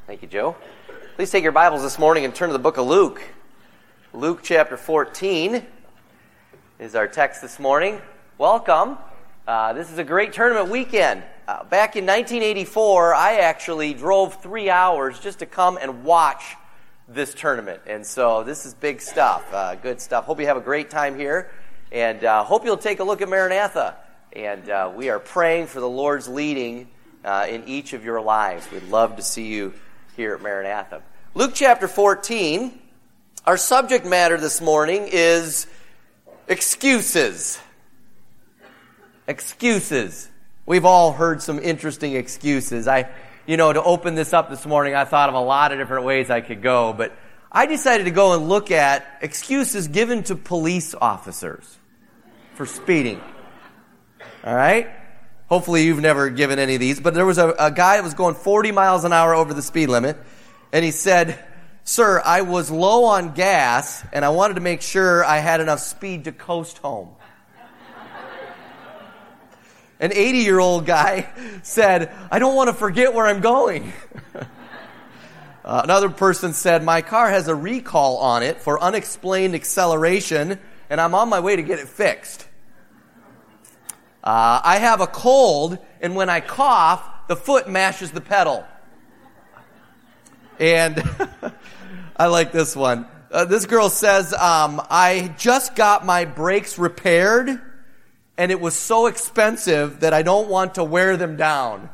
Thank you, Joe. Please take your Bibles this morning and turn to the book of Luke. Luke chapter 14 is our text this morning. Welcome. This is a great tournament weekend. Back in 1984, I actually drove 3 hours just to come and watch this tournament. And so this is big stuff, good stuff. Hope you have a great time here. And hope you'll take a look at Maranatha. And we are praying for the Lord's leading in each of your lives. We'd love to see you here at Maranatha. Luke chapter 14, our subject matter this morning is excuses. Excuses. We've all heard some interesting excuses. To open this up this morning, I thought of a lot of different ways I could go, but I decided to go and look at excuses given to police officers for speeding. All right? Hopefully you've never given any of these, but there was a guy that was going 40 miles an hour over the speed limit, and he said, "Sir, I was low on gas, and I wanted to make sure I had enough speed to coast home." An 80-year-old guy said, "I don't want to forget where I'm going." Another person said, "My car has a recall on it for unexplained acceleration, and I'm on my way to get it fixed. I have a cold, and when I cough, the foot mashes the pedal." And I like this one. This girl says, "I just got my brakes repaired, and it was so expensive that I don't want to wear them down."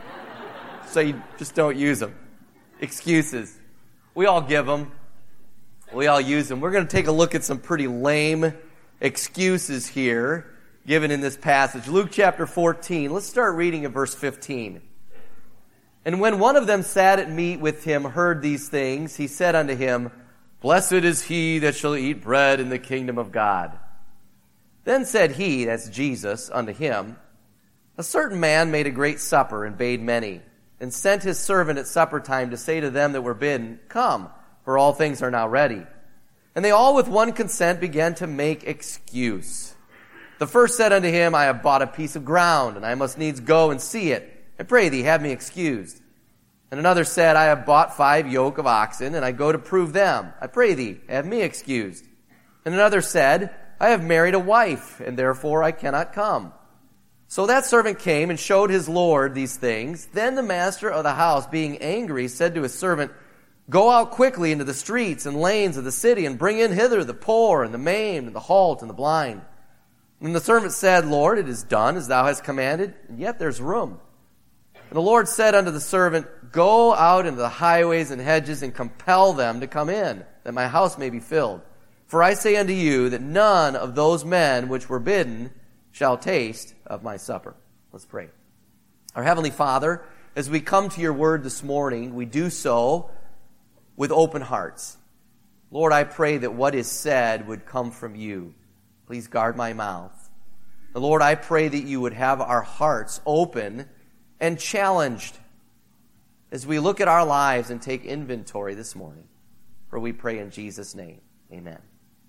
So you just don't use them. Excuses. We all give them. We all use them. We're going to take a look at some pretty lame excuses here given in this passage. Luke chapter 14. Let's start reading at verse 15. "And when one of them sat at meat with him, heard these things, he said unto him, Blessed is he that shall eat bread in the kingdom of God. Then said he," that's Jesus, "unto him, A certain man made a great supper, and bade many, and sent his servant at supper time to say to them that were bidden, Come, for all things are now ready. And they all with one consent began to make excuse. The first said unto him, I have bought a piece of ground, and I must needs go and see it. I pray thee, have me excused. And another said, I have bought 5 yoke of oxen, and I go to prove them. I pray thee, have me excused. And another said, I have married a wife, and therefore I cannot come. So that servant came and showed his lord these things. Then the master of the house, being angry, said to his servant, Go out quickly into the streets and lanes of the city, and bring in hither the poor, and the maimed, and the halt, and the blind. And the servant said, Lord, it is done as thou hast commanded, and yet there's room. And the Lord said unto the servant, Go out into the highways and hedges, and compel them to come in, that my house may be filled. For I say unto you, that none of those men which were bidden shall taste of my supper." Let's pray. Our Heavenly Father, as we come to your word this morning, we do so with open hearts. Lord, I pray that what is said would come from you. Please guard my mouth. And Lord, I pray that you would have our hearts open and challenged as we look at our lives and take inventory this morning. For we pray in Jesus' name. Amen.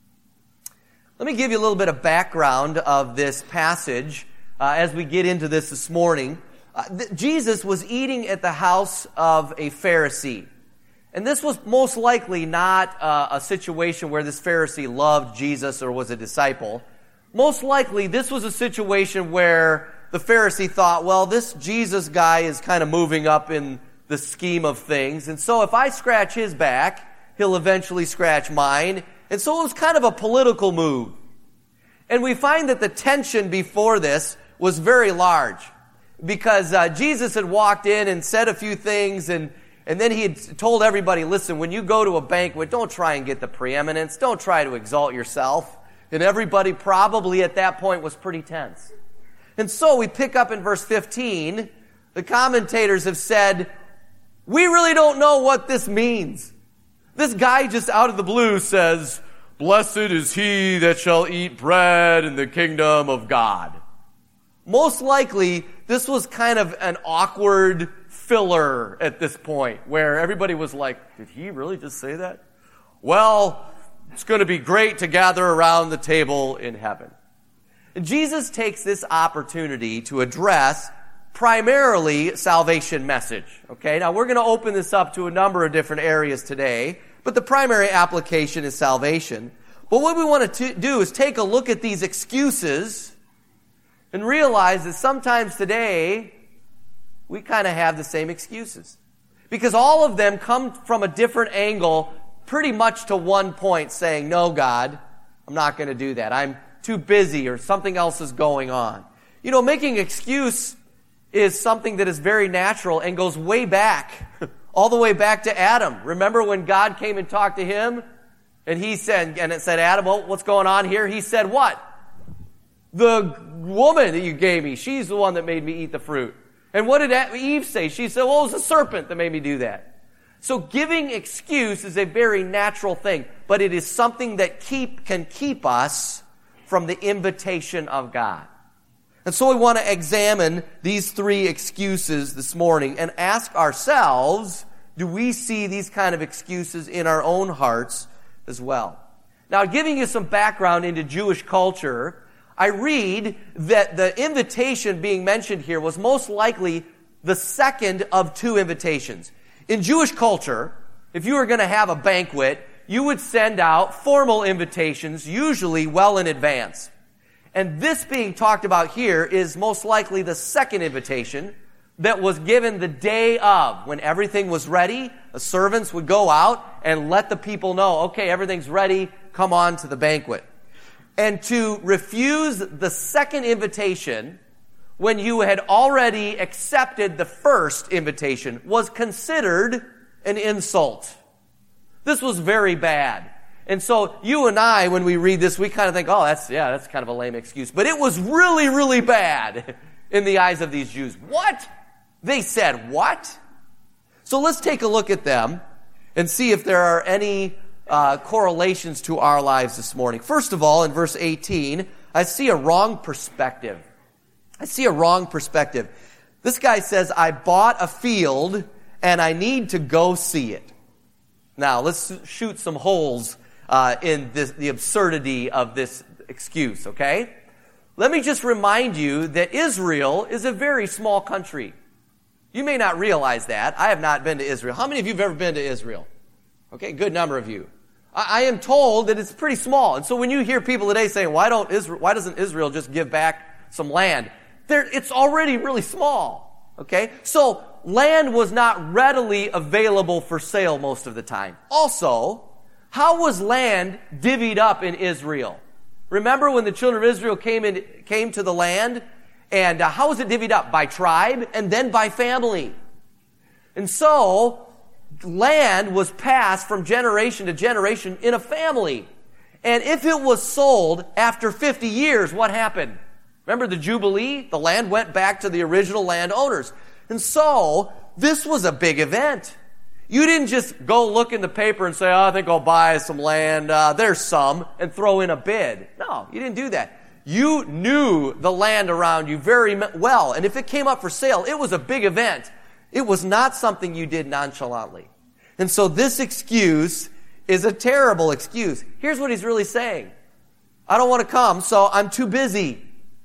Let me give you a little bit of background of this passage as we get into this morning. Jesus was eating at the house of a Pharisee. And this was most likely not a situation where this Pharisee loved Jesus or was a disciple. Most likely this was a situation where the Pharisee thought, well, this Jesus guy is kind of moving up in the scheme of things. And so if I scratch his back, he'll eventually scratch mine. And so it was kind of a political move. And we find that the tension before this was very large. Because Jesus had walked in and said a few things, and then he had told everybody, listen, when you go to a banquet, don't try and get the preeminence. Don't try to exalt yourself. And everybody probably at that point was pretty tense. And so we pick up in verse 15. The commentators have said, we really don't know what this means. This guy just out of the blue says, Blessed is he that shall eat bread in the kingdom of God. Most likely, this was kind of an awkward filler at this point, where everybody was like, did he really just say that? Well, it's going to be great to gather around the table in heaven. And Jesus takes this opportunity to address primarily salvation message. Okay, now we're going to open this up to a number of different areas today, but the primary application is salvation. But what we want to do is take a look at these excuses and realize that sometimes today we kind of have the same excuses. Because all of them come from a different angle, pretty much to one point, saying, no, God, I'm not going to do that. I'm too busy, or something else is going on. You know, making excuse is something that is very natural and goes way back, all the way back to Adam. Remember when God came and talked to him? And he said, and it said, Adam, well, what's going on here? He said, what? The woman that you gave me, she's the one that made me eat the fruit. And what did Eve say? She said, well, it was the serpent that made me do that. So giving excuse is a very natural thing, but it is something that can keep us from the invitation of God. And so we want to examine these three excuses this morning and ask ourselves, do we see these kind of excuses in our own hearts as well? Now, giving you some background into Jewish culture, I read that the invitation being mentioned here was most likely the second of two invitations. In Jewish culture, if you were going to have a banquet, you would send out formal invitations, usually well in advance. And this being talked about here is most likely the second invitation that was given the day of. When everything was ready, the servants would go out and let the people know, okay, everything's ready, come on to the banquet. And to refuse the second invitation when you had already accepted the first invitation was considered an insult. This was very bad. And so you and I, when we read this, we kind of think, oh, that's kind of a lame excuse. But it was really, really bad in the eyes of these Jews. What? They said what? So let's take a look at them and see if there are any correlations to our lives this morning. First of all, in verse 18, I see a wrong perspective. This guy says, I bought a field and I need to go see it. Now, let's shoot some holes in the absurdity of this excuse, okay? Let me just remind you that Israel is a very small country. You may not realize that. I have not been to Israel. How many of you have ever been to Israel? Okay, good number of you. I am told that it's pretty small. And so when you hear people today saying, why doesn't Israel just give back some land? It's already really small. Okay? So land was not readily available for sale most of the time. Also, how was land divvied up in Israel? Remember when the children of Israel came to the land? And how was it divvied up? By tribe and then by family. And so land was passed from generation to generation in a family. And if it was sold after 50 years, what happened? Remember the Jubilee? The land went back to the original landowners. And so this was a big event. You didn't just go look in the paper and say, oh, I think I'll buy some land. There's some, and throw in a bid. No, you didn't do that. You knew the land around you very well. And if it came up for sale, it was a big event. It was not something you did nonchalantly. And so this excuse is a terrible excuse. Here's what he's really saying. I don't want to come, so I'm too busy.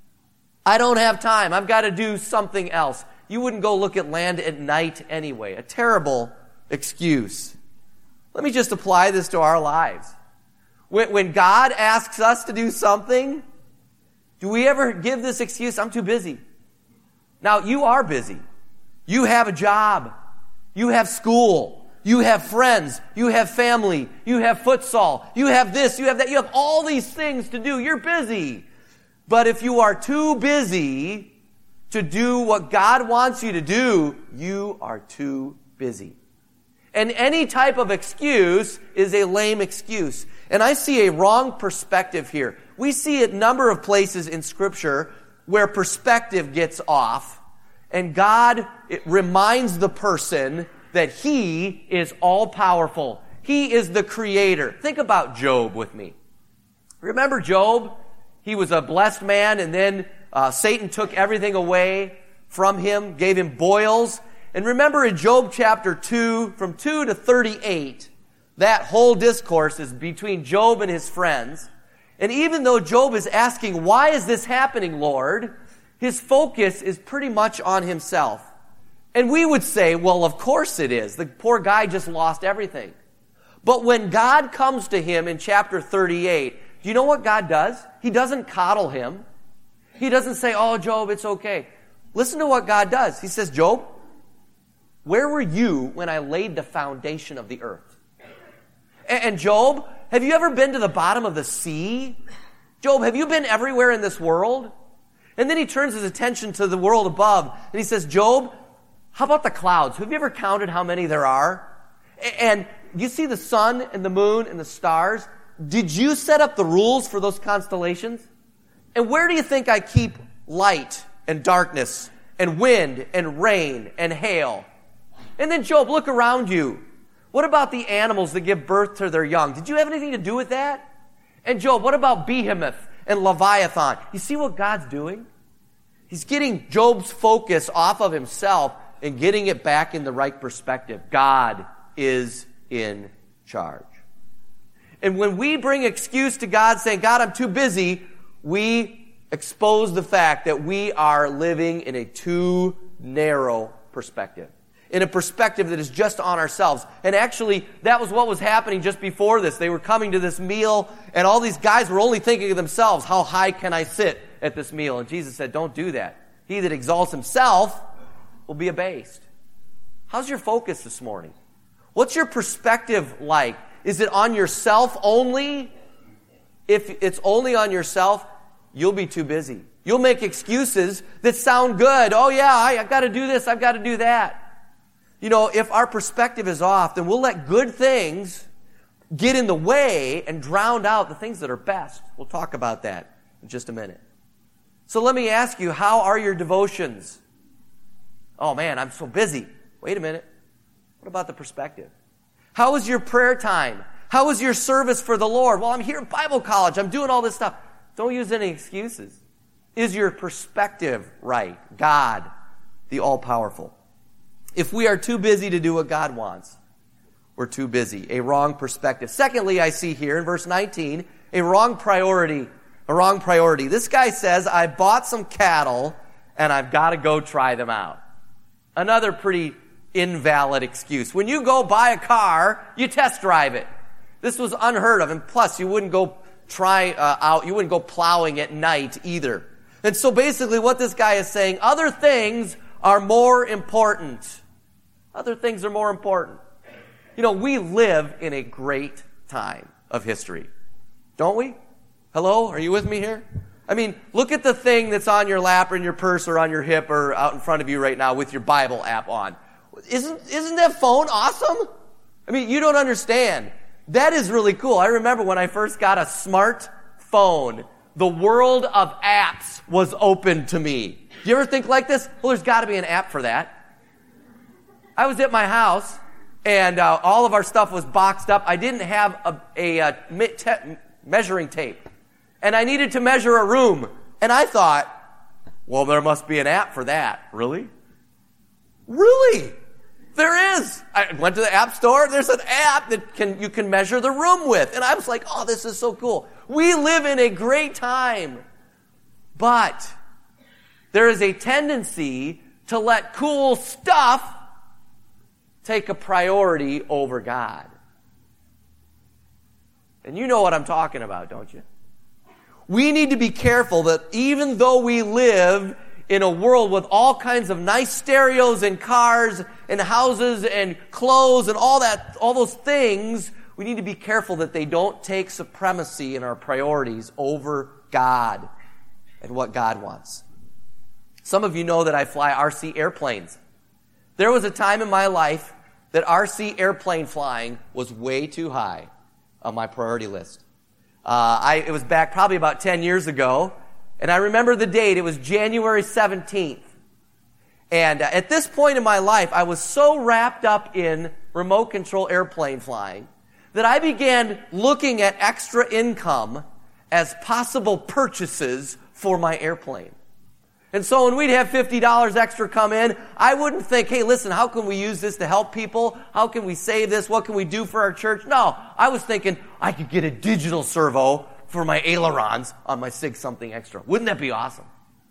I don't have time. I've got to do something else. You wouldn't go look at land at night anyway. A terrible excuse. Let me just apply this to our lives. When God asks us to do something, do we ever give this excuse? I'm too busy. Now, you are busy. You have a job. You have school. You have friends. You have family. You have futsal. You have this. You have that. You have all these things to do. You're busy. But if you are too busy to do what God wants you to do, you are too busy. And any type of excuse is a lame excuse. And I see a wrong perspective here. We see a number of places in Scripture where perspective gets off, and God reminds the person that He is all-powerful. He is the Creator. Think about Job with me. Remember Job? He was a blessed man, and then Satan took everything away from him, gave him boils. And remember in Job chapter 2, from 2 to 38, that whole discourse is between Job and his friends. And even though Job is asking, why is this happening, Lord? His focus is pretty much on himself. And we would say, well, of course it is. The poor guy just lost everything. But when God comes to him in chapter 38, do you know what God does? He doesn't coddle him. He doesn't say, oh, Job, it's okay. Listen to what God does. He says, Job, where were you when I laid the foundation of the earth? And Job, have you ever been to the bottom of the sea? Job, have you been everywhere in this world? And then he turns his attention to the world above, and he says, Job, how about the clouds? Have you ever counted how many there are? And you see the sun and the moon and the stars? Did you set up the rules for those constellations? And where do you think I keep light and darkness and wind and rain and hail? And then, Job, look around you. What about the animals that give birth to their young? Did you have anything to do with that? And Job, what about Behemoth and Leviathan? You see what God's doing? He's getting Job's focus off of himself and getting it back in the right perspective. God is in charge. And when we bring excuse to God saying, God, I'm too busy, we expose the fact that we are living in a too narrow perspective. In a perspective that is just on ourselves. And actually, that was what was happening just before this. They were coming to this meal, and all these guys were only thinking of themselves. How high can I sit at this meal? And Jesus said, don't do that. He that exalts himself will be abased. How's your focus this morning? What's your perspective like? Is it on yourself only? If it's only on yourself, you'll be too busy. You'll make excuses that sound good. Oh yeah, I've got to do this, I've got to do that. You know, if our perspective is off, then we'll let good things get in the way and drown out the things that are best. We'll talk about that in just a minute. So let me ask you, how are your devotions? Oh man, I'm so busy. Wait a minute. What about the perspective? How is your prayer time? How is your service for the Lord? Well, I'm here at Bible college. I'm doing all this stuff. Don't use any excuses. Is your perspective right? God, the all-powerful. If we are too busy to do what God wants, we're too busy. A wrong perspective. Secondly, I see here in verse 19, a wrong priority. A wrong priority. This guy says, I bought some cattle and I've got to go try them out. Another pretty invalid excuse. When you go buy a car, you test drive it. This was unheard of. And plus, you wouldn't go you wouldn't go plowing at night either. And so basically what this guy is saying, other things are more important. Other things are more important. You know, we live in a great time of history. Don't we? Hello? Are you with me here? I mean, look at the thing that's on your lap or in your purse or on your hip or out in front of you right now with your Bible app on. Isn't that phone awesome? I mean, you don't understand. That is really cool. I remember when I first got a smartphone, the world of apps was open to me. Do you ever think like this? Well, there's got to be an app for that. I was at my house, and all of our stuff was boxed up. I didn't have a measuring tape, and I needed to measure a room. And I thought, well, there must be an app for that. Really? Really? There is. I went to the app store. There's an app that you can measure the room with. And I was like, oh, this is so cool. We live in a great time. But there is a tendency to let cool stuff take a priority over God. And you know what I'm talking about, don't you? We need to be careful that even though we live in a world with all kinds of nice stereos and cars and houses and clothes and all those things, we need to be careful that they don't take supremacy in our priorities over God and what God wants. Some of you know that I fly RC airplanes. There was a time in my life that RC airplane flying was way too high on my priority list. It was back probably about 10 years ago, and I remember the date. It was January 17th. And at this point in my life, I was so wrapped up in remote control airplane flying that I began looking at extra income as possible purchases for my airplane. And so when we'd have $50 extra come in, I wouldn't think, hey, listen, how can we use this to help people? How can we save this? What can we do for our church? No, I was thinking I could get a digital servo for my ailerons on my SIG something extra. Wouldn't that be awesome?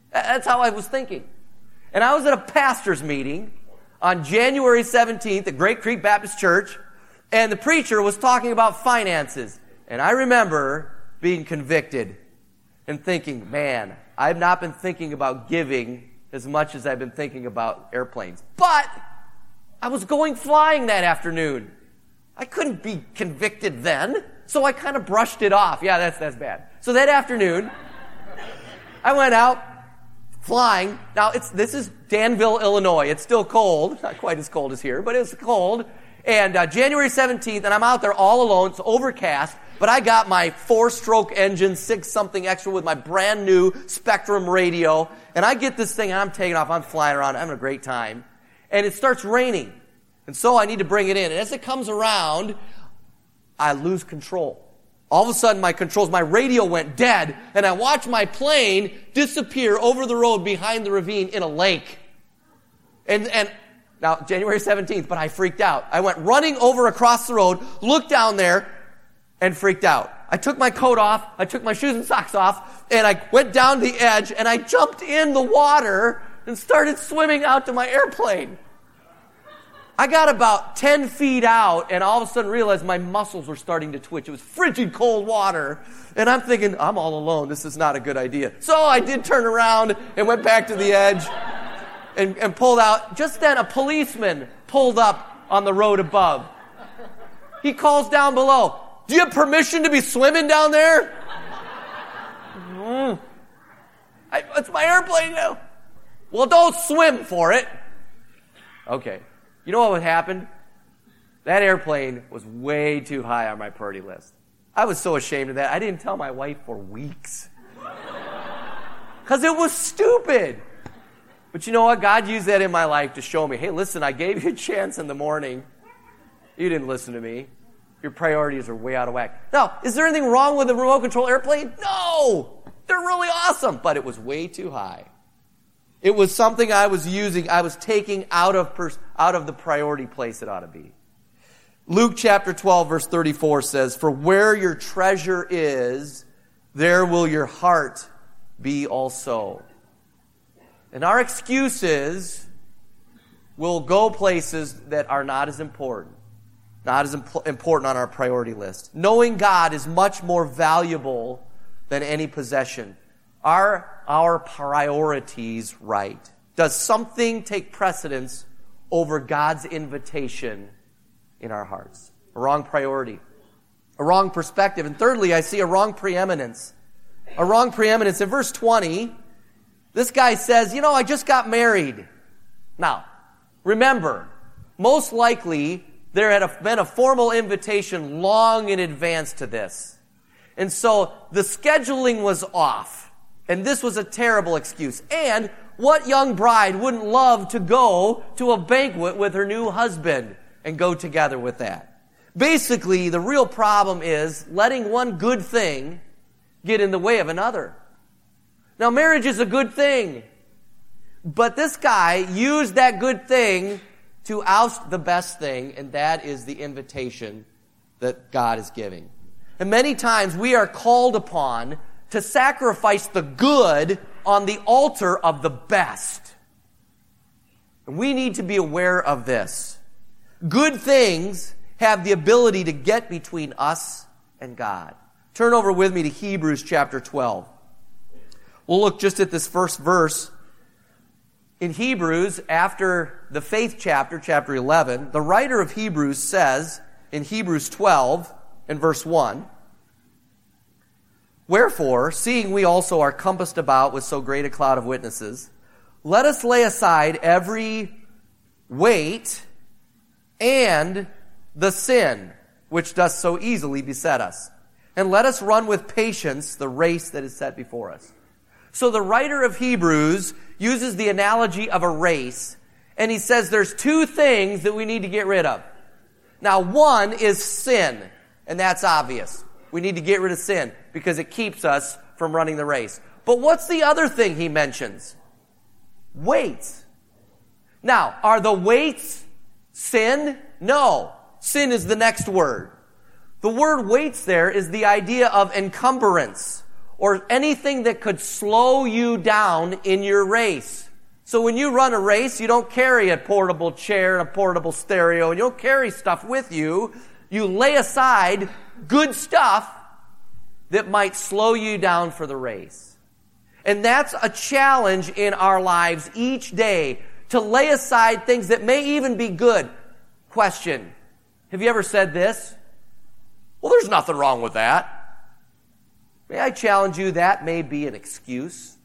That's how I was thinking. And I was at a pastor's meeting on January 17th at Great Creek Baptist Church, and the preacher was talking about finances. And I remember being convicted and thinking, man, I've not been thinking about giving as much as I've been thinking about airplanes. But I was going flying that afternoon. I couldn't be convicted then, so I kind of brushed it off. Yeah, that's bad. So that afternoon, I went out flying. Now, this is Danville, Illinois. It's still cold. Not quite as cold as here, but it's cold. And January 17th, and I'm out there all alone. It's overcast. But I got my 4-stroke engine, 6-something extra with my brand new Spectrum radio. And I get this thing, and I'm taking off. I'm flying around. I'm having a great time. And it starts raining. And so I need to bring it in. And as it comes around, I lose control. All of a sudden, my radio went dead, and I watched my plane disappear over the road behind the ravine in a lake. And now, January 17th, but I freaked out. I went running over across the road, looked down there, and freaked out. I took my coat off, I took my shoes and socks off, and I went down the edge, and I jumped in the water and started swimming out to my airplane. I got about 10 feet out, and all of a sudden realized my muscles were starting to twitch. It was frigid cold water, and I'm thinking, I'm all alone. This is not a good idea. So I did turn around and went back to the edge and pulled out. Just then, a policeman pulled up on the road above. He calls down below, "Do you have permission to be swimming down there?" It's my airplane now. "Well, don't swim for it." Okay. You know what happened? That airplane was way too high on my priority list. I was so ashamed of that. I didn't tell my wife for weeks. Because it was stupid. But you know what? God used that in my life to show me, hey, listen, I gave you a chance in the morning. You didn't listen to me. Your priorities are way out of whack. Now, is there anything wrong with a remote control airplane? No! They're really awesome. But it was way too high. It was something I was using, I was taking out of the priority place it ought to be. Luke chapter 12, verse 34 says, "For where your treasure is, there will your heart be also." And our excuses will go places that are not as important. Not as important on our priority list. Knowing God is much more valuable than any possession. Are our priorities right? Does something take precedence over God's invitation in our hearts? A wrong priority. A wrong perspective. And thirdly, I see a wrong preeminence. A wrong preeminence. In verse 20, this guy says, I just got married. Now, remember, most likely there had been a formal invitation long in advance to this. And so the scheduling was off. And this was a terrible excuse. And what young bride wouldn't love to go to a banquet with her new husband and go together with that? Basically, the real problem is letting one good thing get in the way of another. Now, marriage is a good thing. But this guy used that good thing to oust the best thing, and that is the invitation that God is giving. And many times we are called upon to sacrifice the good on the altar of the best. And we need to be aware of this. Good things have the ability to get between us and God. Turn over with me to Hebrews chapter 12. We'll look just at this first verse. In Hebrews, after the faith chapter, chapter 11, the writer of Hebrews says in Hebrews 12 and verse 1, "Wherefore, seeing we also are compassed about with so great a cloud of witnesses, let us lay aside every weight and the sin which doth so easily beset us, and let us run with patience the race that is set before us." So the writer of Hebrews uses the analogy of a race, and he says there's two things that we need to get rid of. Now, one is sin, and that's obvious. We need to get rid of sin because it keeps us from running the race. But what's the other thing he mentions? Weights. Now, are the weights sin? No. Sin is the next word. The word weights there is the idea of encumbrance or anything that could slow you down in your race. So when you run a race, you don't carry a portable chair and a portable stereo, and you don't carry stuff with you. You lay aside good stuff that might slow you down for the race. And that's a challenge in our lives each day, to lay aside things that may even be good. Question: have you ever said this? Well, there's nothing wrong with that. May I challenge you, that may be an excuse.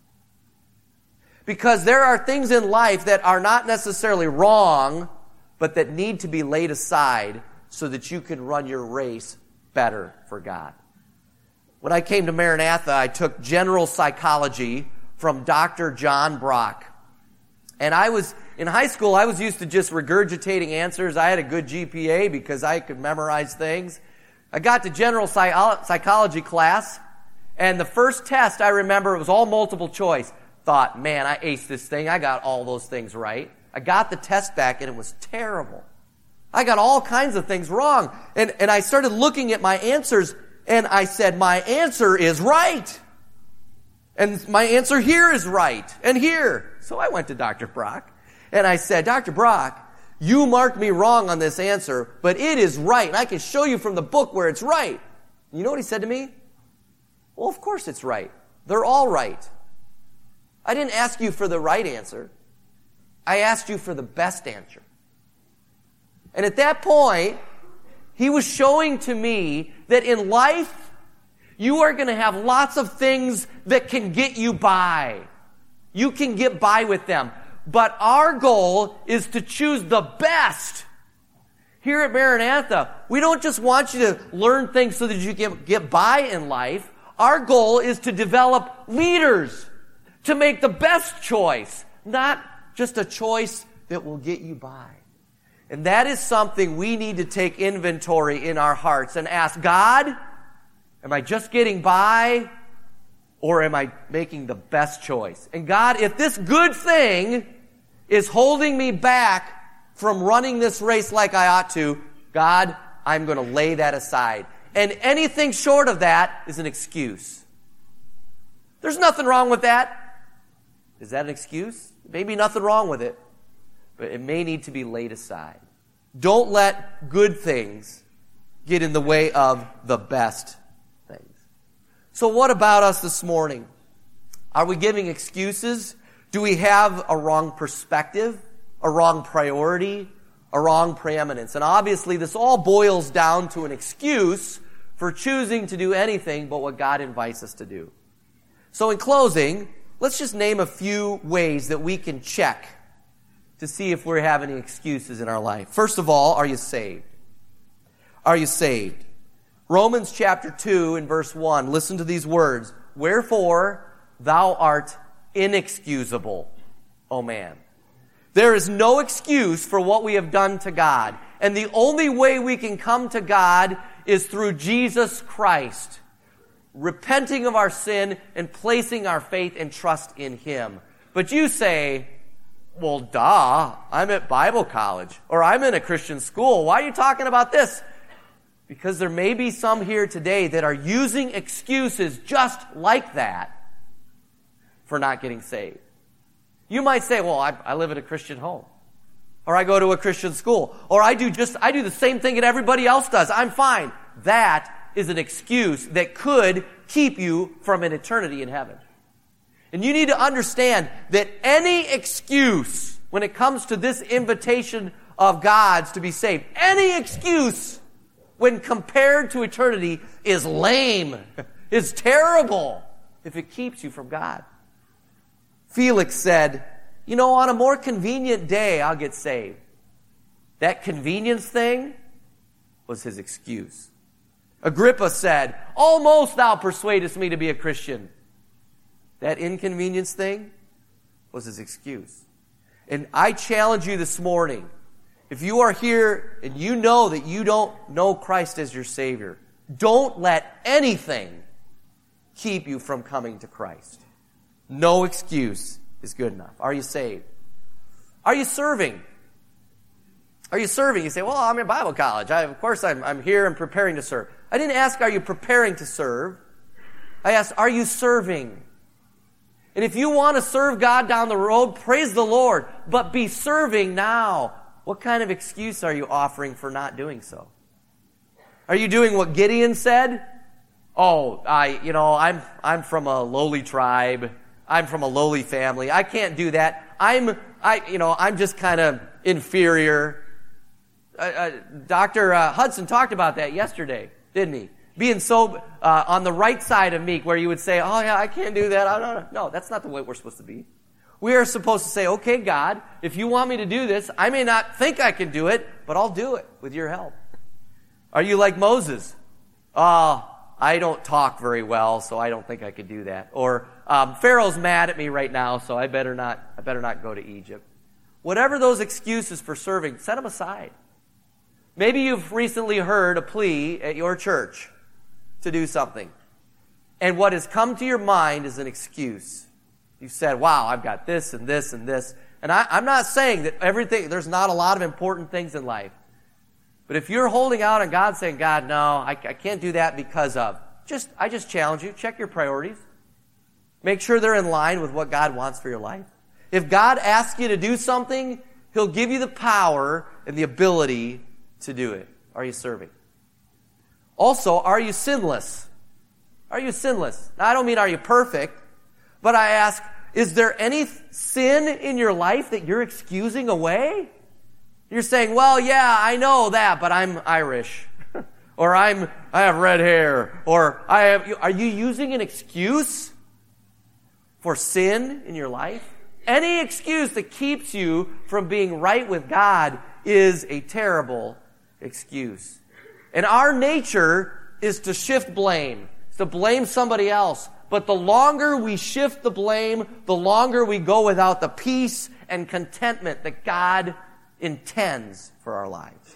Because there are things in life that are not necessarily wrong, but that need to be laid aside so that you can run your race better for God. When I came to Maranatha, I took general psychology from Dr. John Brock. And in high school, I was used to just regurgitating answers. I had a good GPA because I could memorize things. I got to general psychology class, and the first test, I remember, it was all multiple choice. Thought, man, I aced this thing. I got all those things right. I got the test back, and it was terrible. I got all kinds of things wrong. And I started looking at my answers, and I said, my answer is right. And my answer here is right, and here. So I went to Dr. Brock, and I said, Dr. Brock, you marked me wrong on this answer, but it is right, and I can show you from the book where it's right. You know what he said to me? Well, of course it's right. They're all right. I didn't ask you for the right answer. I asked you for the best answer. And at that point, he was showing to me that in life, you are going to have lots of things that can get you by. You can get by with them. But our goal is to choose the best. Here at Maranatha, we don't just want you to learn things so that you can get by in life. Our goal is to develop leaders, to make the best choice, not just a choice that will get you by. And that is something we need to take inventory in our hearts and ask, God, am I just getting by, or am I making the best choice? And God, if this good thing is holding me back from running this race like I ought to, God, I'm going to lay that aside. And anything short of that is an excuse. There's nothing wrong with that. Is that an excuse? Maybe nothing wrong with it, but it may need to be laid aside. Don't let good things get in the way of the best things. So what about us this morning? Are we giving excuses? Do we have a wrong perspective, a wrong priority, a wrong preeminence? And obviously this all boils down to an excuse for choosing to do anything but what God invites us to do. So in closing, let's just name a few ways that we can check to see if we have any excuses in our life. First of all, are you saved? Are you saved? Romans chapter 2 and verse 1, listen to these words. Wherefore thou art inexcusable, O man. There is no excuse for what we have done to God. And the only way we can come to God is through Jesus Christ, repenting of our sin and placing our faith and trust in Him. But you say, well, duh, I'm at Bible college, or I'm in a Christian school. Why are you talking about this? Because there may be some here today that are using excuses just like that for not getting saved. You might say, well, I live in a Christian home, or I go to a Christian school, or I do the same thing that everybody else does. I'm fine. That is an excuse that could keep you from an eternity in heaven. And you need to understand that any excuse when it comes to this invitation of God's to be saved, any excuse when compared to eternity is lame, is terrible if it keeps you from God. Felix said, on a more convenient day, I'll get saved. That convenience thing was his excuse. Agrippa said, almost thou persuadest me to be a Christian. That inconvenience thing was his excuse. And I challenge you this morning, if you are here and you know that you don't know Christ as your Savior, don't let anything keep you from coming to Christ. No excuse is good enough. Are you saved? Are you serving? Are you serving? You say, well, I'm in Bible college. Of course I'm here and preparing to serve. I didn't ask, are you preparing to serve? I asked, are you serving? And if you want to serve God down the road, praise the Lord, but be serving now. What kind of excuse are you offering for not doing so? Are you doing what Gideon said? Oh, I'm from a lowly tribe. I'm from a lowly family. I can't do that. I'm just kind of inferior. Dr. Hudson talked about that yesterday, didn't he? Being so on the right side of meek, where you would say, oh yeah, I can't do that. No, that's not the way we're supposed to be. We are supposed to say, okay, God, if you want me to do this, I may not think I can do it, but I'll do it with your help. Are you like Moses? I don't talk very well, so I don't think I could do that. Or Pharaoh's mad at me right now, so I better not go to Egypt. Whatever those excuses for serving, set them aside. Maybe you've recently heard a plea at your church to do something. And what has come to your mind is an excuse. You said, wow, I've got this and this and this. And I'm not saying that there's not a lot of important things in life. But if you're holding out on God saying, God, no, I can't do that because of, I just challenge you, check your priorities. Make sure they're in line with what God wants for your life. If God asks you to do something, He'll give you the power and the ability to do it. Are you serving? Also, are you sinless? Are you sinless? Now, I don't mean are you perfect, but I ask, is there any sin in your life that you're excusing away? You're saying, well, yeah, I know that, but I'm Irish. Or I have red hair. Or are you using an excuse for sin in your life? Any excuse that keeps you from being right with God is a terrible excuse. And our nature is to shift blame, to blame somebody else. But the longer we shift the blame, the longer we go without the peace and contentment that God intends for our lives.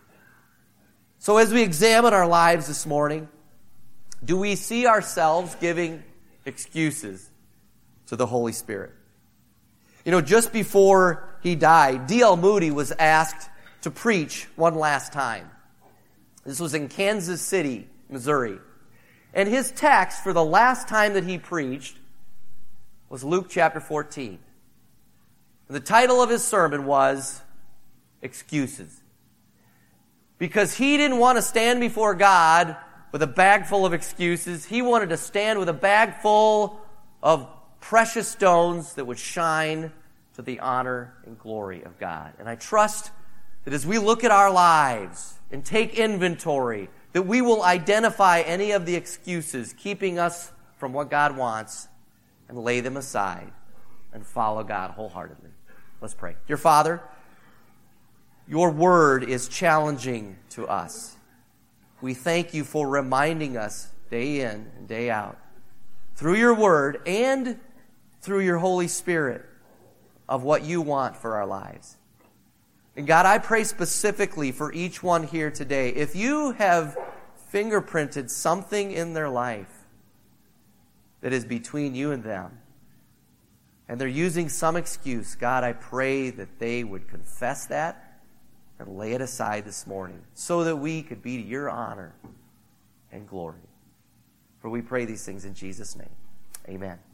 So as we examine our lives this morning, do we see ourselves giving excuses to the Holy Spirit? Just before he died, D.L. Moody was asked to preach one last time. This was in Kansas City, Missouri. And his text for the last time that he preached was Luke chapter 14. And the title of his sermon was Excuses. Because he didn't want to stand before God with a bag full of excuses. He wanted to stand with a bag full of precious stones that would shine to the honor and glory of God. And I trust that as we look at our lives and take inventory, that we will identify any of the excuses keeping us from what God wants and lay them aside and follow God wholeheartedly. Let's pray. Dear Father, your word is challenging to us. We thank you for reminding us day in and day out through your word and through your Holy Spirit of what you want for our lives. And God, I pray specifically for each one here today. If you have fingerprinted something in their life that is between you and them, and they're using some excuse, God, I pray that they would confess that and lay it aside this morning so that we could be to your honor and glory. For we pray these things in Jesus' name. Amen.